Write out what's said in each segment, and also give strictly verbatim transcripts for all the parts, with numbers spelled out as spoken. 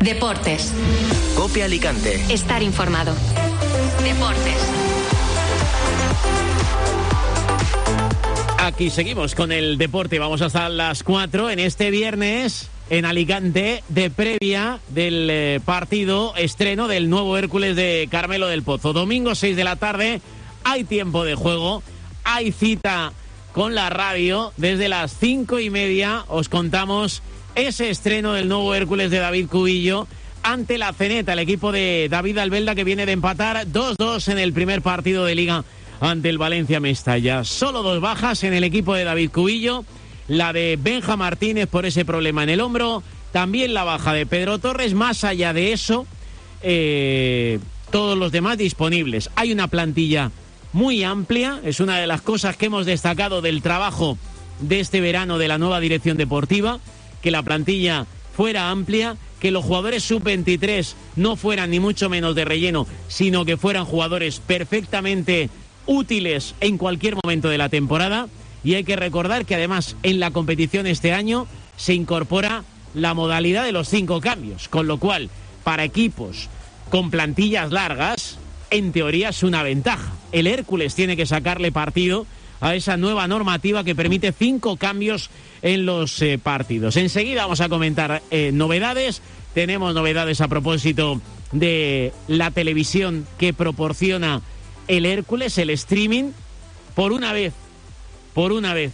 Deportes. COPE Alicante. Estar informado. Deportes. Aquí seguimos con el deporte. Vamos hasta las cuatro en este viernes en Alicante, de previa del eh, partido estreno del nuevo Hércules de Carmelo del Pozo. Domingo seis de la tarde, hay tiempo de juego, hay cita con la radio. Desde las cinco y media os contamos ese estreno del nuevo Hércules de David Cubillo ante la Zeneta, el equipo de David Albelda, que viene de empatar dos dos en el primer partido de Liga ante el Valencia Mestalla. Solo dos bajas en el equipo de David Cubillo, la de Benja Martínez por ese problema en el hombro, también la baja de Pedro Torres. Más allá de eso, eh, todos los demás disponibles. Hay una plantilla muy amplia, es una de las cosas que hemos destacado del trabajo de este verano de la nueva dirección deportiva, que la plantilla fuera amplia, que los jugadores sub veintitrés no fueran ni mucho menos de relleno, sino que fueran jugadores perfectamente útiles en cualquier momento de la temporada. Y hay que recordar que además en la competición este año se incorpora la modalidad de los cinco cambios, con lo cual para equipos con plantillas largas, en teoría es una ventaja. El Hércules tiene que sacarle partido a esa nueva normativa que permite cinco cambios en los eh, partidos. Enseguida vamos a comentar eh, novedades. Tenemos novedades a propósito de la televisión que proporciona el Hércules, el streaming. Por una vez, por una vez,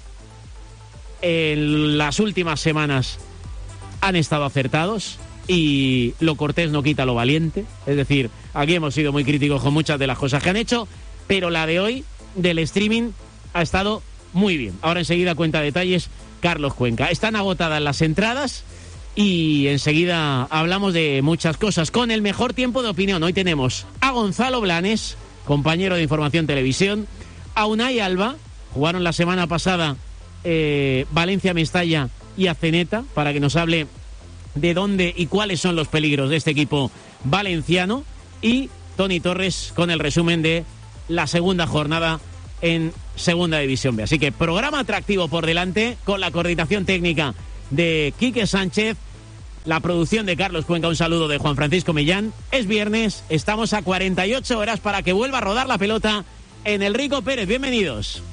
en las últimas semanas han estado acertados, y lo cortés no quita lo valiente. Es decir, aquí hemos sido muy críticos con muchas de las cosas que han hecho, pero la de hoy, del streaming, ha estado muy bien. Ahora enseguida cuenta detalles Carlos Cuenca. Están agotadas las entradas y enseguida hablamos de muchas cosas. Con el mejor tiempo de opinión, hoy tenemos a Gonzalo Blanes, compañero de Información Televisión, a Unai Alba, jugaron la semana pasada eh, Valencia Mestalla y a Zeneta, para que nos hable de dónde y cuáles son los peligros de este equipo valenciano, y Toni Torres con el resumen de la segunda jornada en Segunda División B. Así que programa atractivo por delante, con la coordinación técnica de Quique Sánchez, la producción de Carlos Cuenca. Un saludo de Juan Francisco Millán. Es viernes, estamos a cuarenta y ocho horas para que vuelva a rodar la pelota en el Rico Pérez. Bienvenidos.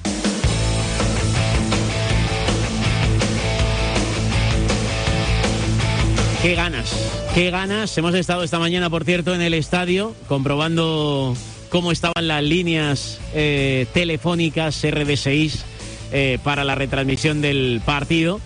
Qué ganas, qué ganas. Hemos estado esta mañana, por cierto, en el estadio, comprobando cómo estaban las líneas eh, telefónicas R D seis eh, para la retransmisión del partido,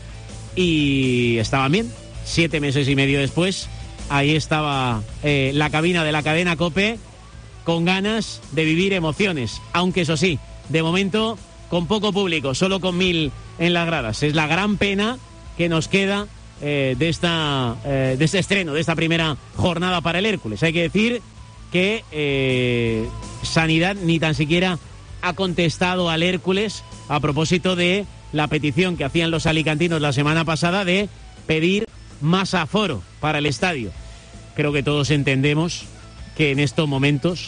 y estaban bien. Siete meses y medio después, ahí estaba eh, la cabina de la cadena COPE, con ganas de vivir emociones, aunque eso sí, de momento con poco público, solo con mil en las gradas. Es la gran pena que nos queda eh, de, esta, eh, de este estreno, de esta primera jornada para el Hércules. Hay que decir que eh, Sanidad ni tan siquiera ha contestado al Hércules a propósito de la petición que hacían los alicantinos la semana pasada de pedir más aforo para el estadio. Creo que todos entendemos que en estos momentos,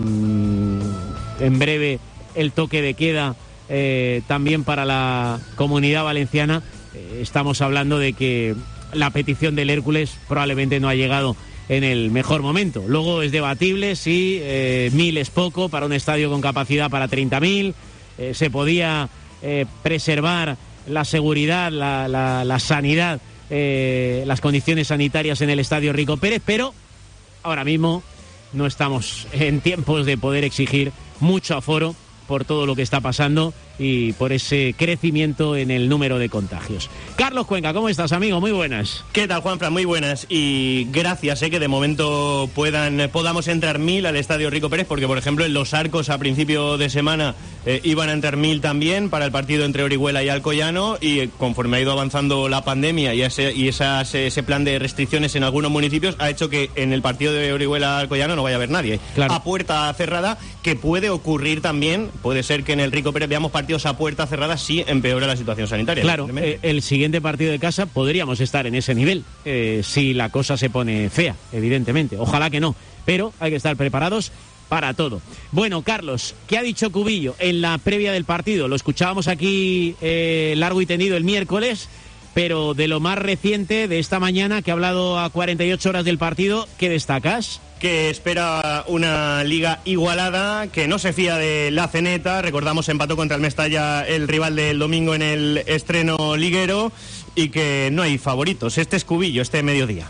mmm, en breve el toque de queda eh, también para la Comunidad Valenciana, eh, estamos hablando de que la petición del Hércules probablemente no ha llegado en el mejor momento. Luego es debatible si eh, mil es poco para un estadio con capacidad para treinta mil, eh, se podía eh, preservar la seguridad, la, la, la sanidad, eh, las condiciones sanitarias en el estadio Rico Pérez, pero ahora mismo no estamos en tiempos de poder exigir mucho aforo por todo lo que está pasando y por ese crecimiento en el número de contagios. Carlos Cuenca, ¿cómo estás, amigo? Muy buenas. ¿Qué tal, Juanfran? Muy buenas. Y gracias, eh, que de momento puedan podamos entrar mil al Estadio Rico Pérez, porque, por ejemplo, en Los Arcos a principio de semana eh, iban a entrar mil también para el partido entre Orihuela y Alcoyano, y eh, conforme ha ido avanzando la pandemia y, ese, y esas, ese plan de restricciones en algunos municipios, ha hecho que en el partido de Orihuela-Alcoyano no vaya a haber nadie. Claro. A puerta cerrada, que puede ocurrir también, puede ser que en el Rico Pérez veamos partidos a puerta cerrada si empeora la situación sanitaria. Claro, eh, el siguiente partido de casa podríamos estar en ese nivel, eh, si la cosa se pone fea, evidentemente. Ojalá que no, pero hay que estar preparados para todo. Bueno, Carlos, ¿qué ha dicho Cubillo en la previa del partido? Lo escuchábamos aquí eh, largo y tendido el miércoles, pero de lo más reciente de esta mañana, que ha hablado a cuarenta y ocho horas del partido, ¿qué destacas? Que espera una liga igualada, que no se fía de la Ceneta. Recordamos, empató contra el Mestalla, el rival del domingo en el estreno liguero, y que no hay favoritos. Este es Cubillo, este mediodía.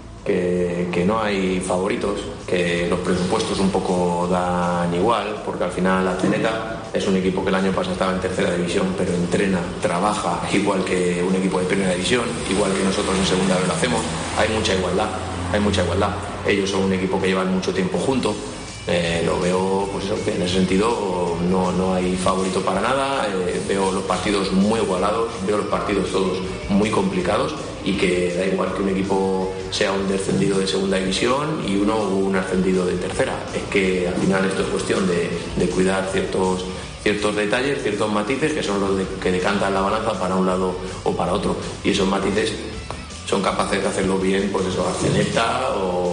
Que, que no hay favoritos, que los presupuestos un poco dan igual, porque al final la Ceneta es un equipo que el año pasado estaba en tercera división, pero entrena, trabaja igual que un equipo de primera división, igual que nosotros en segunda vez lo hacemos. Hay mucha igualdad, hay mucha igualdad. Ellos son un equipo que llevan mucho tiempo juntos. Eh, lo veo, pues eso, que en ese sentido no, no hay favorito para nada. Eh, veo los partidos muy igualados, veo los partidos todos muy complicados, y que da igual que un equipo sea un descendido de segunda división y uno un ascendido de tercera. Es que al final esto es cuestión de, de cuidar ciertos ciertos detalles, ciertos matices que son los de, que decantan la balanza para un lado o para otro, y esos matices son capaces de hacerlo bien, pues eso, Arceneta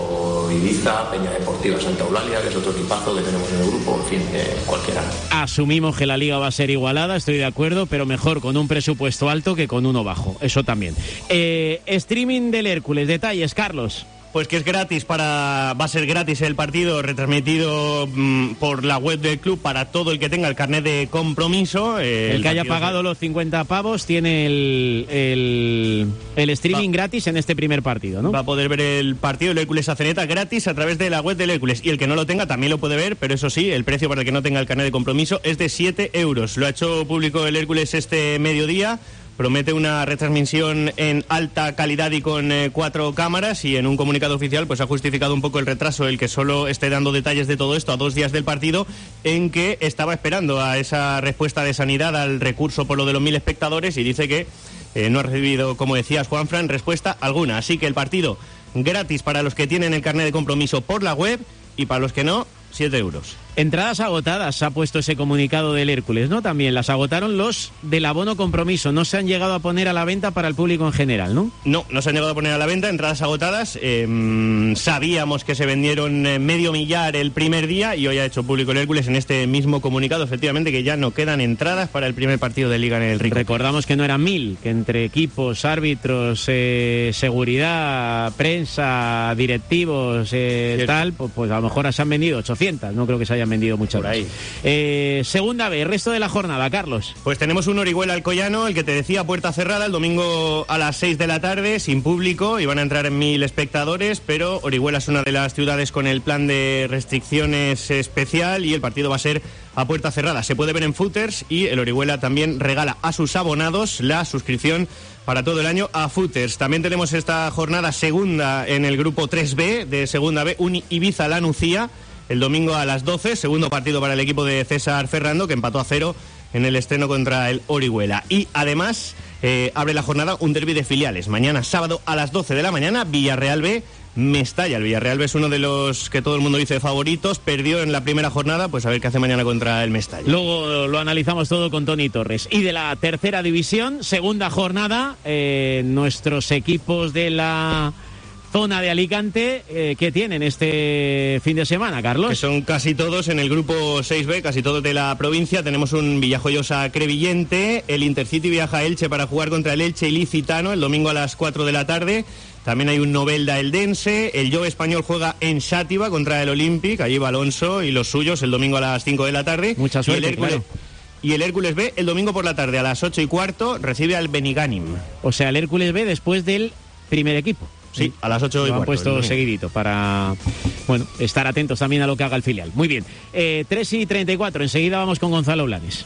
o Ibiza, Peña Deportiva Santa Eulalia, que es otro equipazo que tenemos en el grupo, en fin, eh, cualquiera. Asumimos que la liga va a ser igualada, estoy de acuerdo, pero mejor con un presupuesto alto que con uno bajo, eso también. Eh, streaming del Hércules, detalles, Carlos. Pues que es gratis para, va a ser gratis el partido, retransmitido mmm, por la web del club para todo el que tenga el carnet de compromiso. Eh, el, el que haya pagado de... los cincuenta pavos tiene el, el, el streaming va. gratis en este primer partido, ¿no? Va a poder ver el partido del Hércules Aceneta gratis a través de la web del Hércules. Y el que no lo tenga también lo puede ver, pero eso sí, el precio para el que no tenga el carnet de compromiso es de siete euros. Lo ha hecho público el Hércules este mediodía. Promete una retransmisión en alta calidad y con eh, cuatro cámaras, y en un comunicado oficial pues ha justificado un poco el retraso, el que solo esté dando detalles de todo esto a dos días del partido, en que estaba esperando a esa respuesta de Sanidad al recurso por lo de los mil espectadores, y dice que eh, no ha recibido, como decías, Juanfran, respuesta alguna. Así que el partido gratis para los que tienen el carnet de compromiso por la web, y para los que no, siete euros. Entradas agotadas, ha puesto ese comunicado del Hércules, ¿no? También las agotaron los del abono compromiso, no se han llegado a poner a la venta para el público en general, ¿no? No, no se han llegado a poner a la venta, entradas agotadas. Eh, sabíamos que se vendieron medio millar el primer día, y hoy ha hecho público el Hércules en este mismo comunicado, efectivamente, que ya no quedan entradas para el primer partido de Liga en el Rico. Recordamos que no eran mil, que entre equipos, árbitros, eh, seguridad, prensa, directivos, eh, tal, pues, pues a lo mejor se han vendido ochocientas, no creo que se hayan vendido muchas. Por ahí. Eh, segunda vez, resto de la jornada, Carlos. Pues tenemos un Orihuela Alcoyano, el que te decía, puerta cerrada, el domingo a las seis de la tarde, sin público, y van a entrar mil espectadores, pero Orihuela es una de las ciudades con el plan de restricciones especial, y el partido va a ser a puerta cerrada. Se puede ver en Footers, y el Orihuela también regala a sus abonados la suscripción para todo el año a Footers. También tenemos esta jornada segunda en el grupo tres B de segunda B, un Ibiza La Nucía, el domingo a las doce, segundo partido para el equipo de César Ferrando, que empató a cero en el estreno contra el Orihuela. Y además eh, abre la jornada un derbi de filiales. Mañana sábado a las doce de la mañana, Villarreal B, Mestalla. El Villarreal B es uno de los que todo el mundo dice favoritos, perdió en la primera jornada, pues a ver qué hace mañana contra el Mestalla. Luego lo analizamos todo con Tony Torres. Y de la tercera división, segunda jornada, eh, nuestros equipos de la zona de Alicante, eh, ¿qué tienen este fin de semana, Carlos? Que son casi todos en el grupo seis B, casi todos de la provincia. Tenemos un Villajoyosa Crevillente, el Intercity viaja a Elche para jugar contra el Elche Ilicitano el domingo a las cuatro de la tarde. También hay un Novelda Eldense, el Yo Español juega en Xàtiva contra el Olympic, allí va Alonso y los suyos el domingo a las cinco de la tarde. Mucha suerte, y el Hércules, claro. Y el Hércules B el domingo por la tarde a las ocho y cuarto recibe al Beniganim. O sea, el Hércules B después del primer equipo. Sí, a las ocho y lo han cuarto. puesto seguidito para, bueno, estar atentos también a lo que haga el filial. Muy bien, eh, tres y treinta y cuatro, enseguida vamos con Gonzalo Blanes.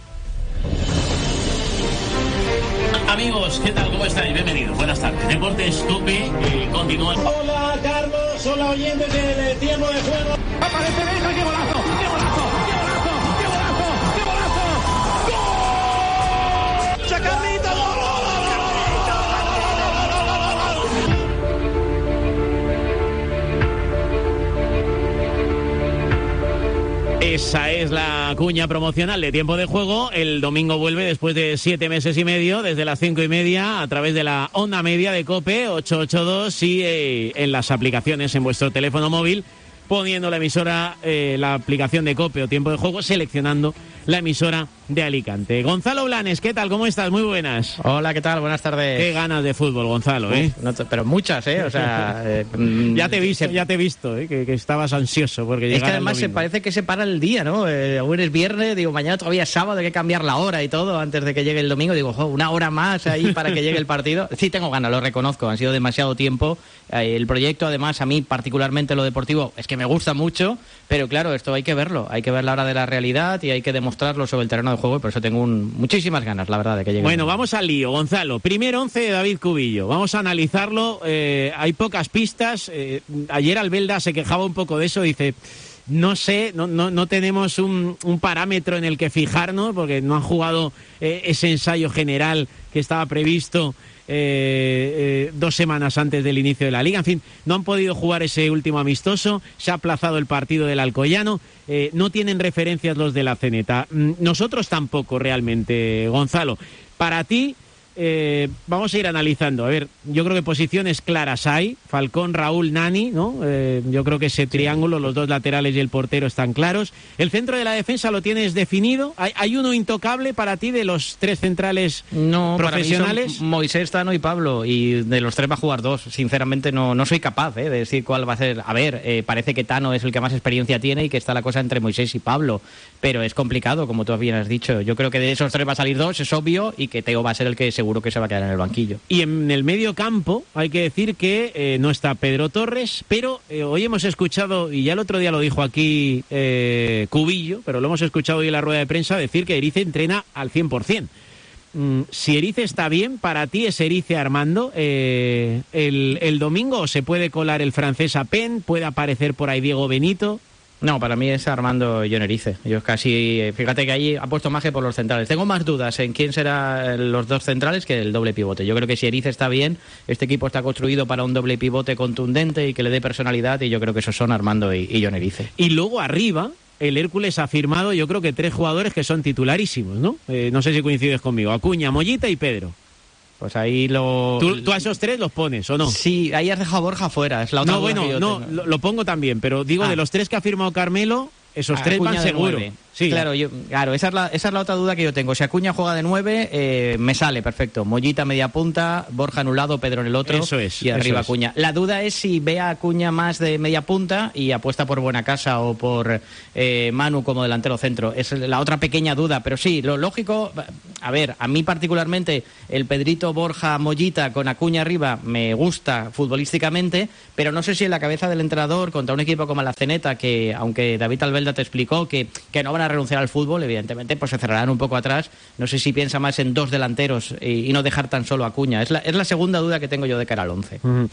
Amigos, ¿qué tal? ¿Cómo estáis? Bienvenidos, buenas tardes. Deportes Cope, eh, continúa. Hola Carlos, hola oyentes del tiempo de juego. Aparece Benja, qué golazo, qué golazo, qué golazo, qué golazo, qué golazo. ¡Gol! ¡Chacarrito, gol! Esa es la cuña promocional de Tiempo de Juego. El domingo vuelve después de siete meses y medio, desde las cinco y media, a través de la onda media de COPE ocho ocho dos y eh, en las aplicaciones en vuestro teléfono móvil, poniendo la emisora, eh, la aplicación de COPE o Tiempo de Juego, seleccionando la emisora de Alicante. Gonzalo Blanes, ¿qué tal? ¿Cómo estás? Muy buenas. Hola, ¿qué tal? Buenas tardes. Qué ganas de fútbol, Gonzalo, ¿eh? Uf, no te, pero muchas, ¿eh? O sea... Eh, ya te he visto, ya te he visto, ¿eh? Que, que estabas ansioso porque llegara. Es que además se parece que se para el día, ¿no? Eh, hoy es viernes, digo, mañana todavía es sábado, hay que cambiar la hora y todo antes de que llegue el domingo. Digo, jo, una hora más ahí para que llegue el partido. Sí tengo ganas, lo reconozco, han sido demasiado tiempo. Eh, el proyecto, además, a mí particularmente lo deportivo, es que me gusta mucho, pero claro, esto hay que verlo, hay que ver la hora de la realidad y hay que demostrarlo sobre el terreno de juego y por eso tengo un muchísimas ganas, la verdad, de que llegue. Bueno, vamos al lío, Gonzalo. Primer once de David Cubillo. Vamos a analizarlo. Eh, hay pocas pistas. Eh, ayer Albelda se quejaba un poco de eso. Dice, no sé, no, no, no tenemos un, un parámetro en el que fijarnos porque no han jugado eh, ese ensayo general que estaba previsto Eh, eh, dos semanas antes del inicio de la Liga. En fin, no han podido jugar ese último amistoso, se ha aplazado el partido del Alcoyano, eh, no tienen referencias los de la Ceneta. Nosotros tampoco realmente, Gonzalo. Para ti, eh, vamos a ir analizando. A ver, yo creo que posiciones claras hay, Falcón, Raúl, Nani, ¿no? Eh, yo creo que ese triángulo, los dos laterales y el portero están claros. El centro de la defensa lo tienes definido. ¿Hay, hay uno intocable para ti de los tres centrales no, profesionales? Para mí son Moisés, Tano y Pablo, y de los tres va a jugar dos. Sinceramente no, no soy capaz ¿eh? de decir cuál va a ser. A ver, eh, parece que Tano es el que más experiencia tiene y que está la cosa entre Moisés y Pablo, pero es complicado, como tú bien has dicho. Yo creo que de esos tres va a salir dos, es obvio, y que Teo va a ser el que seguro que se va a quedar en el banquillo. Y en el medio campo hay que decir que eh, no está Pedro Torres, pero eh, hoy hemos escuchado, y ya el otro día lo dijo aquí eh, Cubillo, pero lo hemos escuchado hoy en la rueda de prensa, decir que Erice entrena al cien por ciento. Mm, si Erice está bien, ¿para ti es Erice Armando eh, el, el domingo o se puede colar el francés a Pen? ¿Puede aparecer por ahí Diego Benito? No, para mí es Armando John Erice. Yo casi, fíjate que ahí ha puesto magia por los centrales. Tengo más dudas en quién serán los dos centrales que el doble pivote. Yo creo que si Erice está bien, este equipo está construido para un doble pivote contundente y que le dé personalidad, y yo creo que esos son Armando y, y John Erice. Y luego arriba, el Hércules ha firmado, yo creo que tres jugadores que son titularísimos, ¿no? Eh, no sé si coincides conmigo. Acuña, Mollita y Pedro. Pues ahí lo... ¿Tú, ¿Tú a esos tres los pones o no? Sí, ahí has dejado a Borja fuera. Es la otra no, bueno, no, lo, lo pongo también, pero digo, ah. de los tres que ha firmado Carmelo, esos ah, tres Acuña van seguro. Sí, claro, yo, claro esa, es la, esa es la otra duda que yo tengo. Si Acuña juega de nueve, eh, me sale perfecto. Mollita media punta, Borja en un lado, Pedro en el otro. Eso es. Y arriba eso Acuña. Es. La duda es si ve a Acuña más de media punta y apuesta por Buenacasa o por eh, Manu como delantero centro. Es la otra pequeña duda, pero sí, lo lógico... A ver, a mí particularmente el Pedrito, Borja, Mollita con Acuña arriba me gusta futbolísticamente, pero no sé si en la cabeza del entrenador contra un equipo como la Ceneta, que aunque David Albelda te explicó que, que no van a renunciar al fútbol, evidentemente pues se cerrarán un poco atrás. No sé si piensa más en dos delanteros y, y no dejar tan solo a Acuña. Es la, es la segunda duda que tengo yo de cara al once. Uh-huh.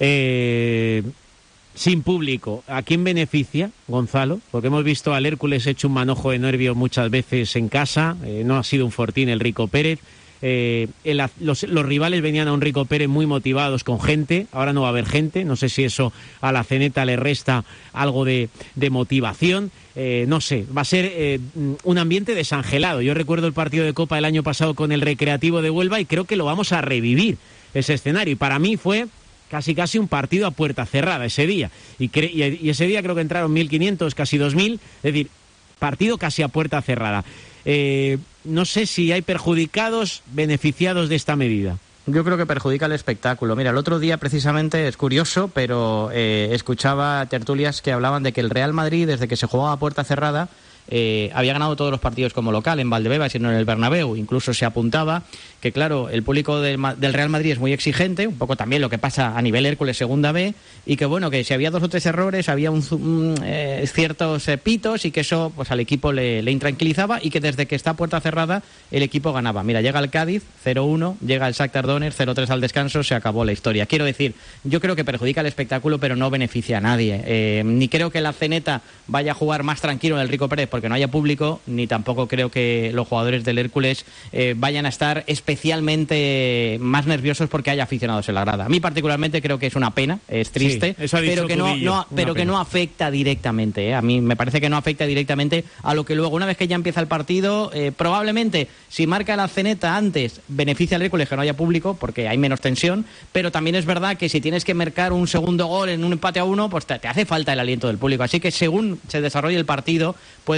Eh... Sin público, ¿a quién beneficia, Gonzalo? Porque hemos visto al Hércules hecho un manojo de nervios muchas veces en casa, eh, no ha sido un fortín el Rico Pérez. Eh, el, los, los rivales venían a un Rico Pérez muy motivados con gente, ahora no va a haber gente, no sé si eso a la Ceneta le resta algo de, de motivación. Eh, no sé, va a ser eh, un ambiente desangelado. Yo recuerdo el partido de Copa el año pasado con el Recreativo de Huelva y creo que lo vamos a revivir, ese escenario. Y para mí fue... casi casi un partido a puerta cerrada ese día. Y, cre- y ese día creo que entraron mil quinientos, casi dos mil, es decir, partido casi a puerta cerrada. Eh, no sé si hay perjudicados, beneficiados de esta medida. Yo creo que perjudica el espectáculo. Mira, el otro día precisamente, es curioso, pero eh, escuchaba tertulias que hablaban de que el Real Madrid, desde que se jugaba a puerta cerrada, Eh, había ganado todos los partidos como local en Valdebebas y no en el Bernabéu. Incluso se apuntaba que, claro, el público del, del Real Madrid es muy exigente, un poco también lo que pasa a nivel Hércules Segunda B, y que, bueno, que si había dos o tres errores, había un, un, eh, ciertos eh, pitos, y que eso pues al equipo le, le intranquilizaba, y que desde que está a puerta cerrada el equipo ganaba. Mira, llega el Cádiz, cero uno, llega el Shakhtar Donetsk, cero tres al descanso, se acabó la historia. Quiero decir, yo creo que perjudica el espectáculo, pero no beneficia a nadie. Eh, ni creo que la Ceneta vaya a jugar más tranquilo en el Rico Pérez porque no haya público, ni tampoco creo que los jugadores del Hércules eh, vayan a estar especialmente más nerviosos porque haya aficionados en la grada. A mí particularmente creo que es una pena, es triste, sí, eso ha dicho pero que no, no pero que no afecta directamente. ¿eh? A mí me parece que no afecta directamente a lo que luego, una vez que ya empieza el partido, eh, probablemente si marca la Ceneta antes, beneficia al Hércules que no haya público porque hay menos tensión, pero también es verdad que si tienes que marcar un segundo gol en un empate a uno, pues te, te hace falta el aliento del público. Así que según se desarrolle el partido, puede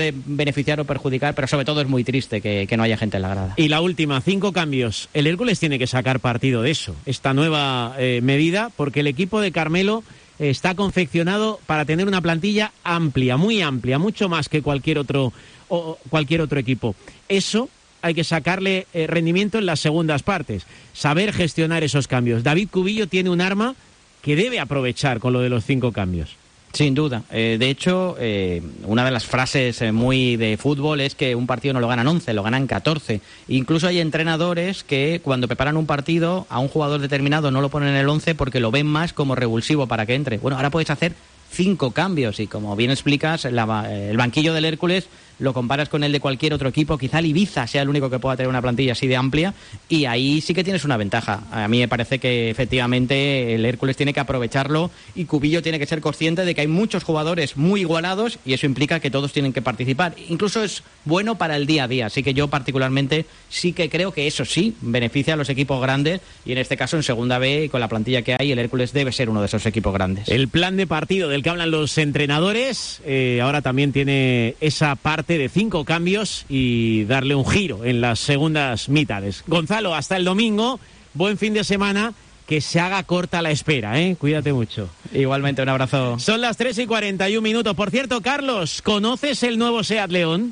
puede beneficiar o perjudicar, pero sobre todo es muy triste que, que no haya gente en la grada. Y la última, cinco cambios. El Hércules tiene que sacar partido de eso, esta nueva eh, medida, porque el equipo de Carmelo está confeccionado para tener una plantilla amplia, muy amplia, mucho más que cualquier otro, o cualquier otro equipo. Eso hay que sacarle eh, rendimiento en las segundas partes, saber gestionar esos cambios. David Cubillo tiene un arma que debe aprovechar con lo de los cinco cambios. Sin duda. Eh, de hecho, eh, una de las frases eh, muy de fútbol es que un partido no lo ganan once, lo ganan catorce. Incluso hay entrenadores que cuando preparan un partido a un jugador determinado no lo ponen en el once porque lo ven más como revulsivo para que entre. Bueno, ahora puedes hacer cinco cambios y como bien explicas, la, el banquillo del Hércules lo comparas con el de cualquier otro equipo, quizá el Ibiza sea el único que pueda tener una plantilla así de amplia y ahí sí que tienes una ventaja. A mí me parece que efectivamente el Hércules tiene que aprovecharlo y Cubillo tiene que ser consciente de que hay muchos jugadores muy igualados y eso implica que todos tienen que participar. Incluso es bueno para el día a día, así que yo particularmente sí que creo que eso sí beneficia a los equipos grandes y en este caso en Segunda B con la plantilla que hay el Hércules debe ser uno de esos equipos grandes. El plan de partido del que hablan los entrenadores eh, ahora también tiene esa parte de cinco cambios y darle un giro en las segundas mitades. Gonzalo, hasta el domingo, buen fin de semana, que se haga corta la espera, ¿eh? Cuídate mucho. Igualmente, un abrazo. Son las tres y cuarenta y un minutos. Por cierto, Carlos, ¿conoces el nuevo SEAT León?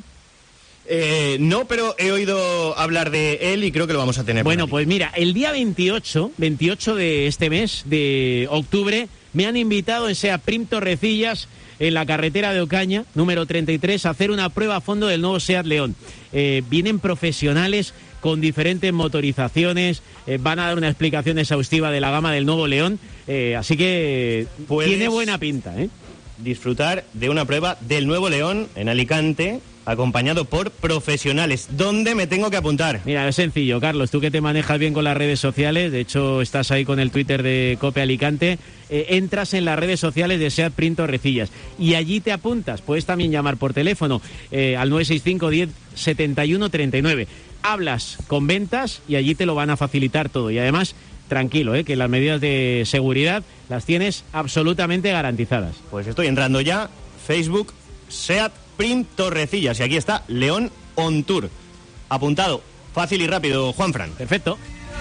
Eh, no, pero he oído hablar de él y creo que lo vamos a tener. Bueno, pues mira, el día veintiocho, veintiocho de este mes, de octubre, me han invitado en SEAT Prim Torrecillas, en la carretera de Ocaña, número treinta y tres, a hacer una prueba a fondo del nuevo SEAT León. Eh, vienen profesionales con diferentes motorizaciones, eh, van a dar una explicación exhaustiva de la gama del nuevo León, eh, así que Puedes tiene buena pinta, ¿eh? disfrutar de una prueba del nuevo León en Alicante, acompañado por profesionales. ¿Dónde me tengo que apuntar? Mira, es sencillo, Carlos, tú que te manejas bien con las redes sociales, de hecho estás ahí con el Twitter de Cope Alicante, eh, entras en las redes sociales de SEAT Prim Torrecillas y allí te apuntas. Puedes también llamar por teléfono eh, al nueve seis cinco, diez, setenta y uno, treinta y nueve. Hablas con ventas y allí te lo van a facilitar todo. Y además, tranquilo, eh, que las medidas de seguridad las tienes absolutamente garantizadas. Pues estoy entrando ya, Facebook, SEAT Prim Torrecillas, y aquí está León On Tour. Apuntado, fácil y rápido, Juanfran. Perfecto.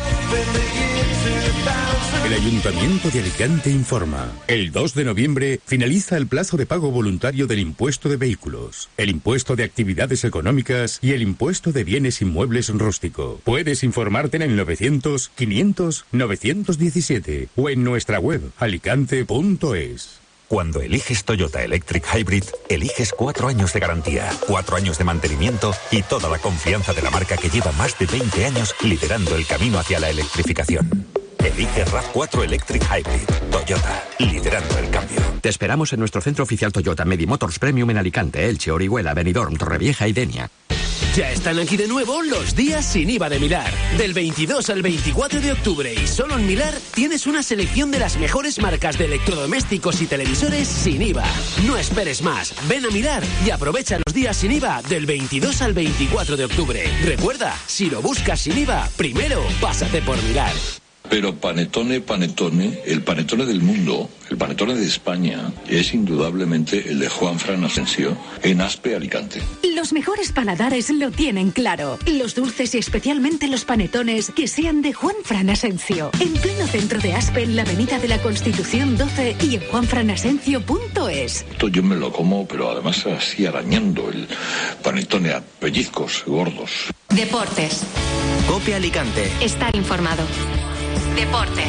El Ayuntamiento de Alicante informa. El dos de noviembre finaliza el plazo de pago voluntario del impuesto de vehículos, el impuesto de actividades económicas y el impuesto de bienes inmuebles rústico. Puedes informarte en el novecientos, quinientos, novecientos diecisiete o en nuestra web alicante punto es. Cuando eliges Toyota Electric Hybrid, eliges cuatro años de garantía, cuatro años de mantenimiento y toda la confianza de la marca que lleva más de veinte años liderando el camino hacia la electrificación. Elige RAV cuatro Electric Hybrid. Toyota, liderando el cambio. Te esperamos en nuestro centro oficial Toyota Medimotors Premium en Alicante, Elche, Orihuela, Benidorm, Torrevieja y Denia. Ya están aquí de nuevo los días sin I V A de Milar. Del veintidós al veinticuatro de octubre y solo en Milar tienes una selección de las mejores marcas de electrodomésticos y televisores sin I V A. No esperes más, ven a Milar y aprovecha los días sin I V A del veintidós al veinticuatro de octubre. Recuerda, si lo buscas sin I V A, primero pásate por Milar. Pero Panetone, Panetone, el Panetone del mundo, el Panetone de España, es indudablemente el de Juanfran Asensio, en Aspe, Alicante. Los mejores paladares lo tienen claro. Los dulces y especialmente los panetones que sean de Juanfran Asensio. En pleno centro de Aspe, en la avenida de la Constitución doce y en juanfran asencio punto es. Esto yo me lo como, pero además así arañando el Panetone a pellizcos gordos. Deportes. Cope Alicante. Estar informado. Deportes.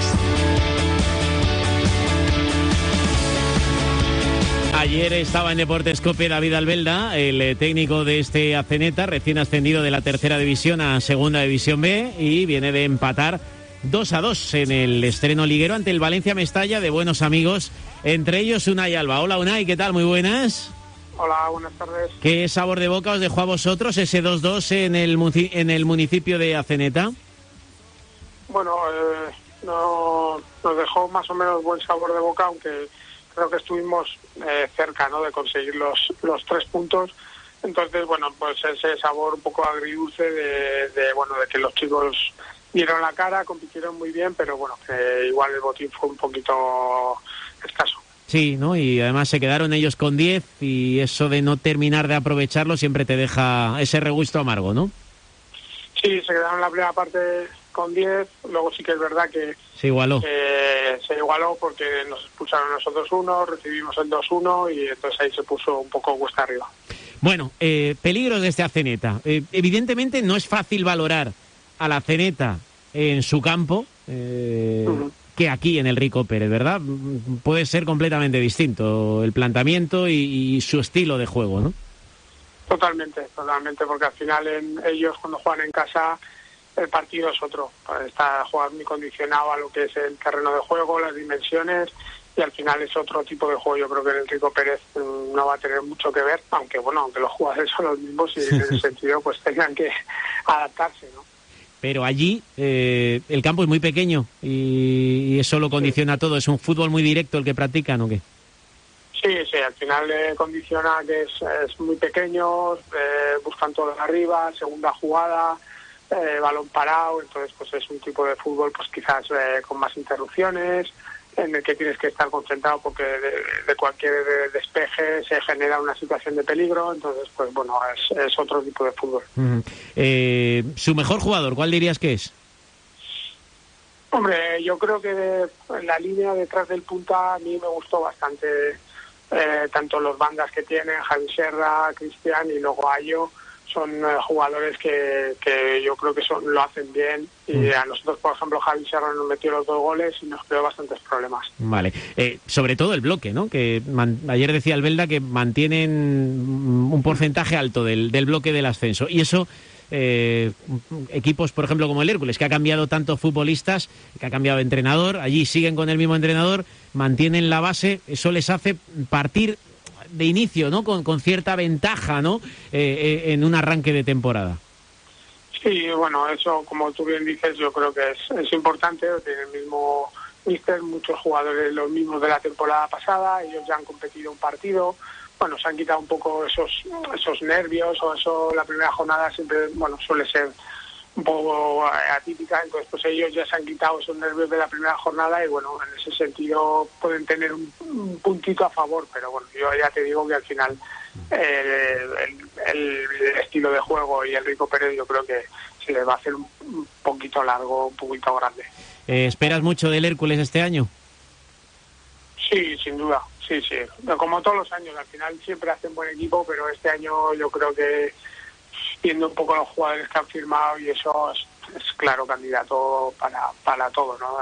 Ayer estaba en Deportes Cope David Albelda, el eh, técnico de este Azeneta, recién ascendido de la tercera división a segunda división B y viene de empatar dos a dos en el estreno liguero ante el Valencia Mestalla de buenos amigos, entre ellos Unai Alba. Hola Unai, ¿qué tal? Muy buenas. Hola, buenas tardes. ¿Qué sabor de boca os dejó a vosotros ese dos dos en el, en el municipio de Azeneta? Bueno, eh, no, nos dejó más o menos buen sabor de boca, aunque creo que estuvimos eh, cerca, ¿no?, de conseguir los, los tres puntos. Entonces, bueno, pues ese sabor un poco agridulce de, de, bueno, de que los chicos dieron la cara, compitieron muy bien, pero bueno, que igual el botín fue un poquito escaso. Sí, ¿no? Y además se quedaron ellos con diez y eso de no terminar de aprovecharlo siempre te deja ese regusto amargo, ¿no? Sí, se quedaron en la primera parte con diez, luego sí que es verdad que se igualó. Eh, se igualó porque nos expulsaron nosotros uno, recibimos el dos uno y entonces ahí se puso un poco cuesta arriba. Bueno, eh, peligros de este Azeneta. Eh, evidentemente no es fácil valorar a la Azeneta en su campo eh, uh-huh. que aquí en el Rico Pérez, ¿verdad? Puede ser completamente distinto el planteamiento y, y su estilo de juego, ¿no? Totalmente, totalmente, porque al final en, ellos cuando juegan en casa el partido es otro, está jugar muy condicionado a lo que es el terreno de juego, las dimensiones, y al final es otro tipo de juego. Yo creo que en el Rico Pérez no va a tener mucho que ver, aunque bueno, aunque los jugadores son los mismos y en ese sentido pues tengan que adaptarse, ¿no? Pero allí eh, el campo es muy pequeño y, y eso lo condiciona sí. todo. ¿Es un fútbol muy directo el que practican o qué? Sí, sí, al final eh, condiciona que es, es muy pequeño, eh, buscan todo de arriba, segunda jugada, eh, balón parado, entonces pues es un tipo de fútbol pues quizás eh, con más interrupciones, en el que tienes que estar concentrado porque de, de cualquier despeje se genera una situación de peligro, entonces pues bueno, es, es otro tipo de fútbol. Uh-huh. Eh, ¿Su mejor jugador, cuál dirías que es? Hombre, yo creo que de, la línea detrás del punta a mí me gustó bastante, eh, tanto los bandas que tienen, Javi Serra, Cristian y luego Ayo, son eh, jugadores que, que yo creo que son, lo hacen bien y mm. a nosotros, por ejemplo, Javi Serra nos metió los dos goles y nos creó bastantes problemas. Vale, eh, sobre todo el bloque, ¿no? Que man, ayer decía Albelda que mantienen un porcentaje alto del, del bloque del ascenso y eso... Eh, equipos, por ejemplo, como el Hércules, que ha cambiado tanto futbolistas, que ha cambiado de entrenador, allí siguen con el mismo entrenador, mantienen la base, eso les hace partir de inicio, ¿no? Con, con cierta ventaja, ¿no? Eh, eh, en un arranque de temporada. Sí, bueno, eso, como tú bien dices, yo creo que es, es importante, tiene el mismo míster, muchos jugadores los mismos de la temporada pasada, ellos ya han competido un partido. Bueno, se han quitado un poco esos esos nervios o eso, la primera jornada siempre, bueno, suele ser un poco atípica, entonces pues ellos ya se han quitado esos nervios de la primera jornada y bueno, en ese sentido pueden tener un, un puntito a favor, pero bueno, yo ya te digo que al final el, el, el estilo de juego y el Rico Pérez yo creo que se les va a hacer un, un poquito largo, un poquito grande. Eh, ¿Esperas mucho del Hércules este año? Sí, sin duda. Sí, sí, como todos los años, al final siempre hacen buen equipo, pero este año yo creo que viendo un poco los jugadores que han firmado y eso es, es claro candidato para, para todo, ¿no?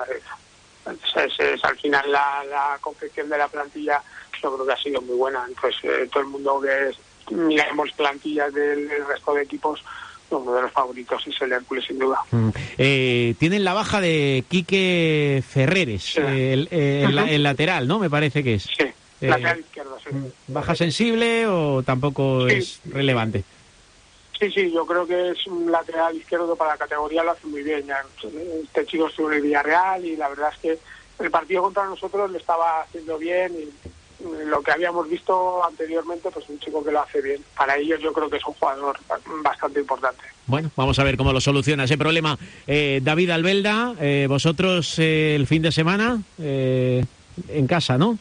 Es, es, es, al final la, la confección de la plantilla yo creo que ha sido muy buena, entonces eh, todo el mundo que es, miramos plantillas del, del resto de equipos, uno de los favoritos es el Hércules sin duda. Mm. Eh, tienen la baja de Quique Ferreres, sí. eh, el, eh, el, el lateral, ¿no? Me parece que es. Sí, eh, lateral izquierdo, sí. ¿Baja sensible o tampoco sí. es relevante? Sí, sí, yo creo que es un lateral izquierdo para la categoría, lo hace muy bien. Ya, este chico estuvo en el Villarreal y la verdad es que el partido contra nosotros lo estaba haciendo bien y lo que habíamos visto anteriormente, pues un chico que lo hace bien. Para ellos yo creo que es un jugador bastante importante. Bueno, vamos a ver cómo lo soluciona ese problema. Eh, David Albelda, eh, vosotros eh, el fin de semana eh, en casa, ¿no?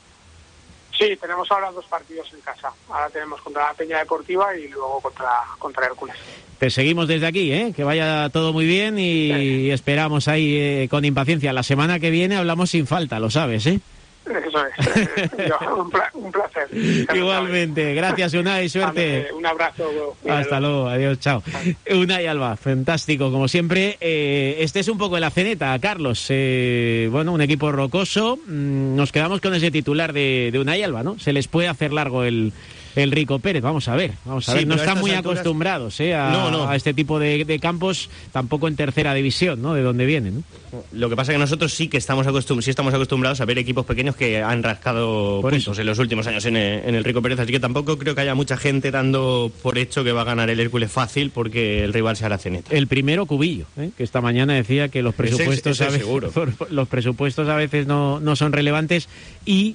Sí, tenemos ahora dos partidos en casa. Ahora tenemos contra la Peña Deportiva y luego contra, contra Hércules. Te seguimos desde aquí, ¿eh? Que vaya todo muy bien y, sí. y esperamos ahí eh, con impaciencia. La semana que viene hablamos sin falta, lo sabes, ¿eh? Eso es, Yo, un, pla- un placer. Igualmente, gracias Unai, suerte. Un abrazo. Hasta luego, adiós, chao. Unai Alba, fantástico, como siempre. Eh, este es un poco el Azeneta, Carlos. Eh, bueno, un equipo rocoso. Mm, nos quedamos con ese titular de, de Unai Alba, ¿no? Se les puede hacer largo el... el Rico Pérez, vamos a ver, vamos a sí, ver, no están muy alturas... acostumbrados ¿eh? a, no, no. a este tipo de, de campos, tampoco en tercera división, ¿no? De donde vienen, ¿no? Lo que pasa es que nosotros sí que estamos acostum- sí estamos acostumbrados a ver equipos pequeños que han rascado por puntos eso. En los últimos años en el, en el Rico Pérez, así que tampoco creo que haya mucha gente dando por hecho que va a ganar el Hércules fácil porque el rival sea la Ceneta. El primero Cubillo, ¿eh? Que esta mañana decía que los presupuestos ese, ese a veces, seguro. los presupuestos a veces no, no son relevantes y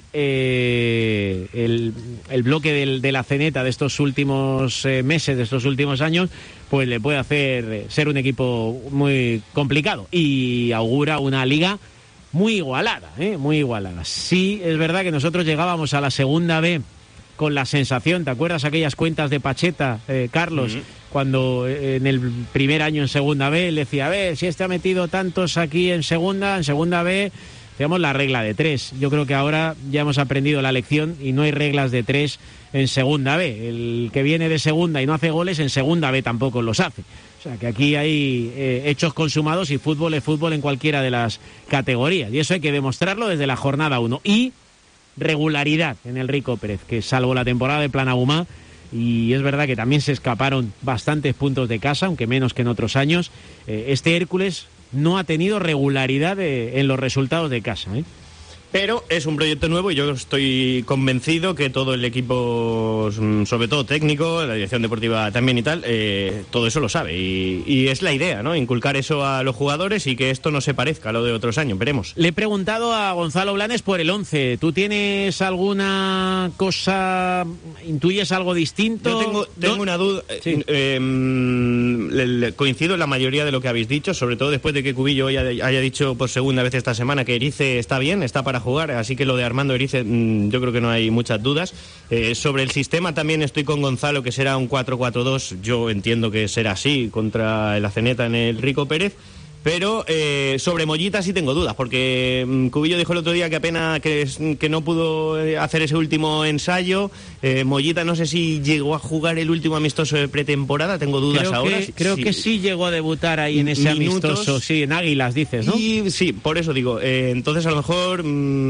eh, el, el bloque del, de la Ceneta de estos últimos eh, meses, de estos últimos años, pues le puede hacer ser un equipo muy complicado y augura una liga muy igualada, ¿eh? Muy igualada. Sí, es verdad que nosotros llegábamos a la segunda B con la sensación, ¿te acuerdas aquellas cuentas de Pacheta, eh, Carlos, uh-huh. cuando eh, en el primer año en segunda B le decía, a ver, si este ha metido tantos aquí en segunda, en segunda B, digamos la regla de tres. Yo creo que ahora ya hemos aprendido la lección y no hay reglas de tres en segunda B. El que viene de segunda y no hace goles, en segunda B tampoco los hace. O sea, que aquí hay eh, hechos consumados y fútbol es fútbol en cualquiera de las categorías. Y eso hay que demostrarlo desde la jornada uno. Y regularidad en el Rico Pérez, que salvo la temporada de Planagumá, y es verdad que también se escaparon bastantes puntos de casa, aunque menos que en otros años, eh, este Hércules no ha tenido regularidad de, en los resultados de casa, ¿eh? Pero es un proyecto nuevo y yo estoy convencido que todo el equipo, sobre todo técnico, la dirección deportiva también y tal, eh, todo eso lo sabe. Y, y es la idea, ¿no? Inculcar eso a los jugadores y que esto no se parezca a lo de otros años. Veremos. Le he preguntado a Gonzalo Blanes por el once. ¿Tú tienes alguna cosa, intuyes algo distinto? Yo tengo, tengo ¿No? una duda. Sí. Eh, le, le, coincido en la mayoría de lo que habéis dicho, sobre todo después de que Cubillo haya, haya dicho por segunda vez esta semana que Erice está bien, está para jugar, así que lo de Armando Erice mmm, yo creo que no hay muchas dudas. Eh, sobre el sistema también estoy con Gonzalo, que será un cuatro cuatro dos, yo entiendo que será así contra el Azeneta en el Rico Pérez. Pero eh, sobre Mollita sí tengo dudas, porque um, Cubillo dijo el otro día que apenas que, que no pudo hacer ese último ensayo. Eh, Mollita no sé si llegó a jugar el último amistoso de pretemporada, tengo dudas creo ahora. Que, creo sí. que sí llegó a debutar ahí en ese minutos, amistoso, sí, en Águilas dices, ¿no? Y, sí, por eso digo, eh, entonces a lo mejor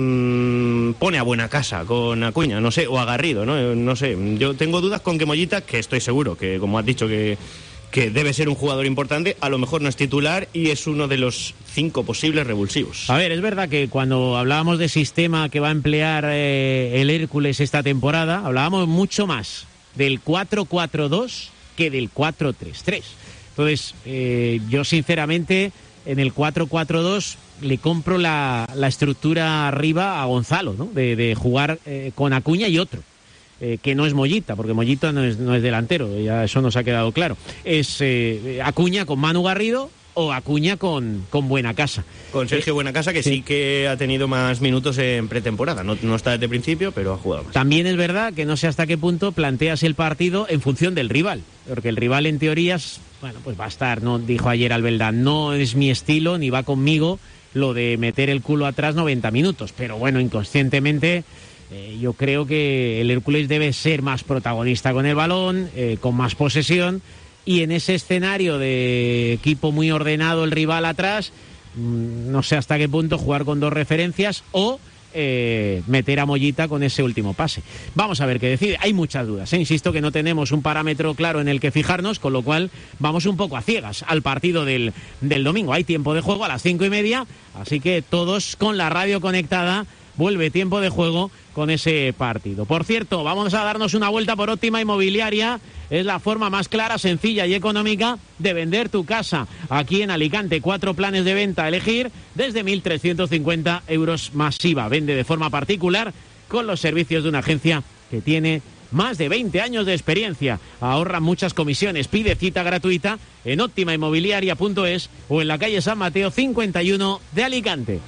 mmm, pone a Buena Casa con Acuña, no sé, o a Garrido, ¿no? No sé, yo tengo dudas con que Mollita, que estoy seguro que, como has dicho, que... que debe ser un jugador importante, a lo mejor no es titular y es uno de los cinco posibles revulsivos. A ver, es verdad que cuando hablábamos de sistema que va a emplear eh, el Hércules esta temporada, hablábamos mucho más del cuatro cuatro dos que del cuatro tres tres. Entonces, eh, yo sinceramente en el cuatro cuatro dos le compro la, la estructura arriba a Gonzalo, ¿no? De, de jugar eh, con Acuña y otro. Eh, que no es Mollita, porque Mollita no es, no es delantero, ya eso nos ha quedado claro. Es eh, Acuña con Manu Garrido o Acuña con, con Buenacasa. Con Sergio Buenacasa, que sí. sí que ha tenido más minutos en pretemporada. No, no está desde el principio, pero ha jugado más. También es verdad que no sé hasta qué punto planteas el partido en función del rival, porque el rival en teoría, bueno, pues va a estar, no dijo ayer Albeldán, no es mi estilo ni va conmigo lo de meter el culo atrás noventa minutos, pero bueno, inconscientemente... Eh, yo creo que el Hércules debe ser más protagonista con el balón, eh, con más posesión, y en ese escenario de equipo muy ordenado, el rival atrás, mmm, no sé hasta qué punto jugar con dos referencias o eh, meter a Mollita con ese último pase. Vamos a ver qué decide. Hay muchas dudas, ¿eh? Insisto que no tenemos un parámetro claro en el que fijarnos, con lo cual vamos un poco a ciegas al partido del, del domingo. Hay tiempo de juego a las cinco y media, así que todos con la radio conectada. Vuelve tiempo de juego con ese partido. Por cierto, vamos a darnos una vuelta por Óptima Inmobiliaria. Es la forma más clara, sencilla y económica de vender tu casa. Aquí en Alicante, cuatro planes de venta a elegir desde mil trescientos cincuenta euros masiva. Vende de forma particular con los servicios de una agencia que tiene más de veinte años de experiencia. Ahorra muchas comisiones. Pide cita gratuita en óptima inmobiliaria punto es o en la calle San Mateo cincuenta y uno de Alicante.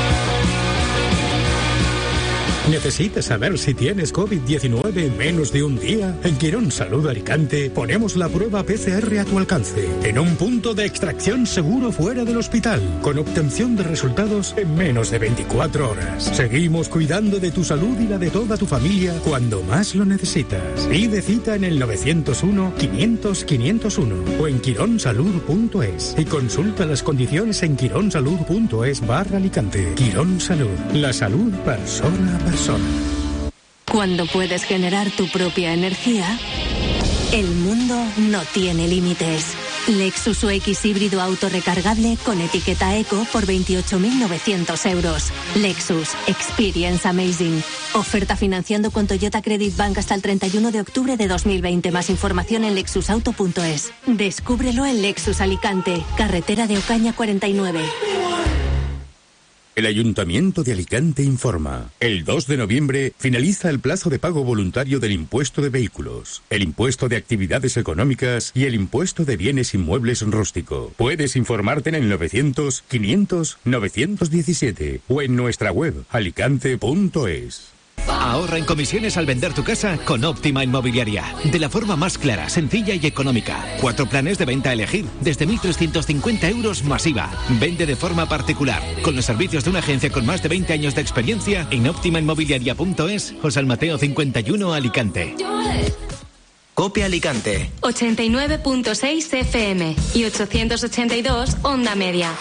¿Necesitas saber si tienes COVID diecinueve en menos de un día? En Quirón Salud Alicante ponemos la prueba P C R a tu alcance, en un punto de extracción seguro fuera del hospital, con obtención de resultados en menos de veinticuatro horas. Seguimos cuidando de tu salud y la de toda tu familia cuando más lo necesitas. Pide cita en el nueve cero uno, quinientos, quinientos uno o en quironsalud punto es y consulta las condiciones en quironsalud punto es barra Alicante. Quirón Salud, la salud persona a persona. Cuando puedes generar tu propia energía, el mundo no tiene límites. Lexus U X híbrido autorrecargable con etiqueta Eco por veintiocho mil novecientos euros. Lexus Experience Amazing. Oferta financiando con Toyota Credit Bank hasta el treinta y uno de octubre de dos mil veinte. Más información en lexus auto punto es. Descúbrelo en Lexus Alicante, carretera de Ocaña cuarenta y nueve. El Ayuntamiento de Alicante informa. El dos de noviembre finaliza el plazo de pago voluntario del impuesto de vehículos, el impuesto de actividades económicas y el impuesto de bienes inmuebles rústico. Puedes informarte en el novecientos quinientos novecientos diecisiete o en nuestra web alicante punto es. Ahorra en comisiones al vender tu casa con Óptima Inmobiliaria. De la forma más clara, sencilla y económica. Cuatro planes de venta a elegir, desde mil trescientos cincuenta euros masiva. Vende de forma particular, con los servicios de una agencia con más de veinte años de experiencia en óptima inmobiliaria punto es o San Mateo cincuenta y uno, Alicante. Copia Alicante. ochenta y nueve punto seis F M y ochocientos ochenta y dos Onda Media.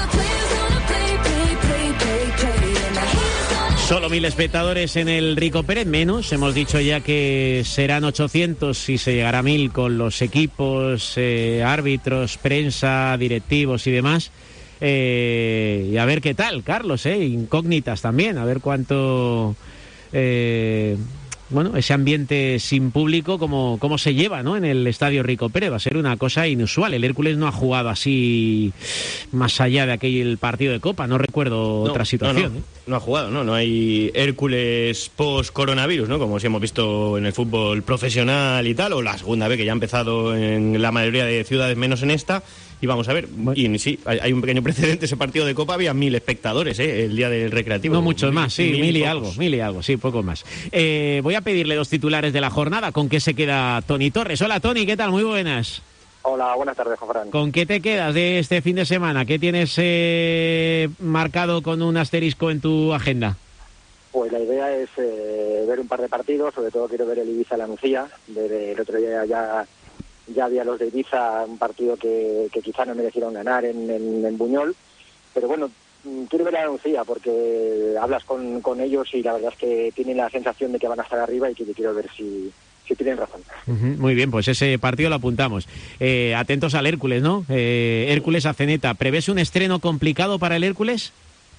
Solo mil espectadores en el Rico Pérez, menos. Hemos dicho ya que serán ochocientos y se llegará a mil con los equipos, eh, árbitros, prensa, directivos y demás. Eh, y a ver qué tal, Carlos, eh, incógnitas también, a ver cuánto... Eh, bueno, ese ambiente sin público, cómo, cómo se lleva, ¿no? En el Estadio Rico Pérez, va a ser una cosa inusual. El Hércules no ha jugado así más allá de aquel partido de Copa, no recuerdo no, otra situación. No, no, ¿eh? no ha jugado, no, no hay Hércules post-coronavirus, ¿no? Como si hemos visto en el fútbol profesional y tal, o la segunda vez que ya ha empezado en la mayoría de ciudades, menos en esta. Y vamos a ver, bueno. y sí, hay, hay un pequeño precedente, ese partido de Copa había mil espectadores, ¿eh? El día del recreativo. No muchos mil, más, sí, mil, mil y algo, mil y algo, sí, poco más. Eh, voy a pedirle los titulares de la jornada, ¿con qué se queda Tony Torres? Hola Tony, ¿qué tal? Muy buenas. Hola, buenas tardes, Juan Fran. ¿Con qué te quedas de este fin de semana? ¿Qué tienes eh, marcado con un asterisco en tu agenda? Pues la idea es eh, ver un par de partidos, sobre todo quiero ver el Ibiza-La Nucía, ver el otro día ya... Ya había los de Ibiza, un partido que, que quizá no merecieron ganar en, en, en Buñol, pero bueno, quiero ver a Nucía porque hablas con, con ellos y la verdad es que tienen la sensación de que van a estar arriba y que quiero ver si, si tienen razón. Uh-huh, muy bien, pues ese partido lo apuntamos. Eh, atentos al Hércules, ¿no? Eh, Hércules a Zeneta. ¿Prevés un estreno complicado para el Hércules?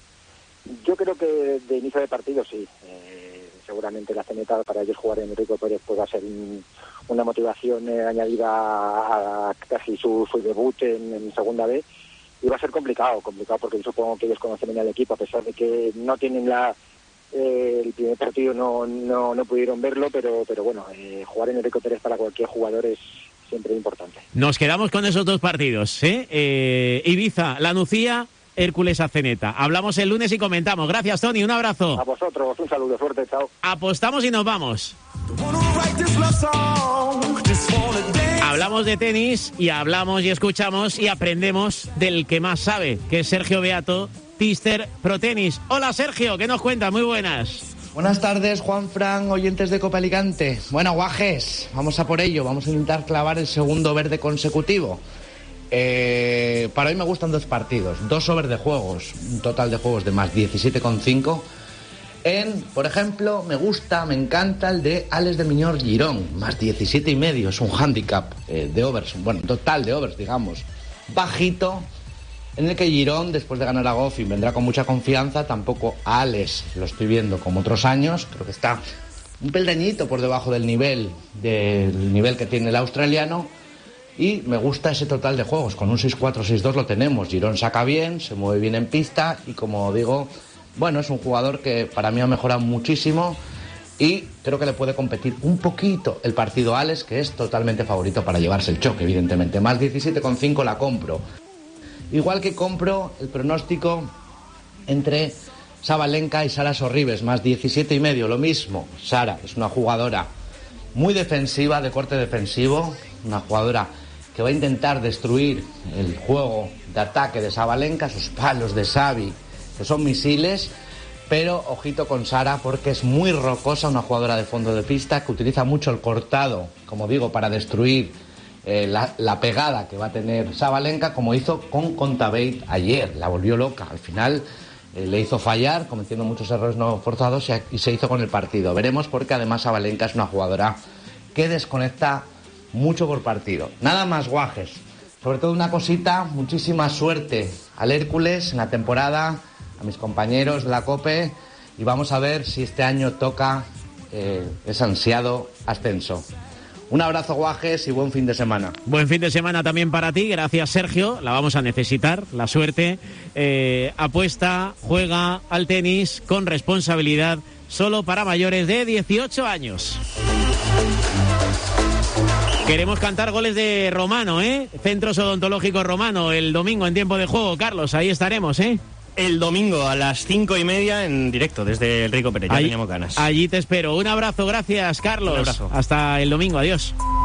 Yo creo que de inicio de partido sí. Eh, seguramente la Zeneta para ellos jugar en Rico Pérez pues va a ser un... una motivación eh, añadida a, a casi su, su debut en, en segunda B, y va a ser complicado, complicado porque yo supongo que ellos conocen bien al equipo, a pesar de que no tienen la eh, el primer partido no, no, no pudieron verlo, pero pero bueno, eh, jugar en Rico Pérez para cualquier jugador es siempre importante. Nos quedamos con esos dos partidos, ¿eh? eh Ibiza, La Nucía, Hércules a Zeneta. Hablamos el lunes y comentamos. Gracias, Tony, un abrazo. A vosotros, un saludo, suerte, chao. Apostamos y nos vamos. Hablamos de tenis y hablamos y escuchamos y aprendemos del que más sabe, que es Sergio Beato, Twister Pro Tenis. Hola Sergio, ¿qué nos cuentas? Muy buenas. Buenas tardes, Juan Fran, oyentes de Copa Alicante. Bueno, guajes, vamos a por ello, vamos a intentar clavar el segundo verde consecutivo. Eh, para hoy me gustan dos partidos, dos overs de juegos, un total de juegos de más diecisiete coma cinco. En, por ejemplo, me gusta, me encanta el de Alex de Miñor Girón, más diecisiete y medio, es un handicap eh, de overs, bueno, total de overs, digamos, bajito, en el que Girón, después de ganar a Goffin, vendrá con mucha confianza. Tampoco a Alex lo estoy viendo como otros años, creo que está un peldañito por debajo del nivel, del nivel que tiene el australiano. Y me gusta ese total de juegos, con un seis cuatro seis dos lo tenemos, Girón saca bien, se mueve bien en pista y como digo, bueno, es un jugador que para mí ha mejorado muchísimo y creo que le puede competir un poquito el partido a Alex, que es totalmente favorito para llevarse el choque, evidentemente. Más diecisiete coma cinco la compro. Igual que compro el pronóstico entre Sabalenka y Sara Sorribes, más diecisiete y medio, lo mismo. Sara es una jugadora muy defensiva, de corte defensivo, una jugadora que va a intentar destruir el juego de ataque de Sabalenka, sus palos de Sabi, que son misiles, pero ojito con Sara porque es muy rocosa, una jugadora de fondo de pista que utiliza mucho el cortado, como digo, para destruir eh, la, la pegada que va a tener Sabalenka, como hizo con Kontaveit ayer, la volvió loca, al final eh, le hizo fallar, cometiendo muchos errores no forzados y, y se hizo con el partido. Veremos porque además Sabalenka es una jugadora que desconecta mucho por partido. Nada más, guajes. Sobre todo una cosita, muchísima suerte al Hércules en la temporada, a mis compañeros de la COPE, y vamos a ver si este año toca eh, ese ansiado ascenso. Un abrazo, Guajes, y buen fin de semana. Buen fin de semana también para ti. Gracias, Sergio. La vamos a necesitar, la suerte. Eh, apuesta, juega al tenis con responsabilidad, solo para mayores de dieciocho años. Queremos cantar goles de Romano, ¿eh? Centros Odontológicos Romano, el domingo en tiempo de juego. Carlos, ahí estaremos, ¿eh? El domingo a las cinco y media en directo desde el Rico Pérez. Ya Allí, teníamos ganas. Allí te espero. Un abrazo, gracias, Carlos. Un abrazo. Hasta el domingo, adiós.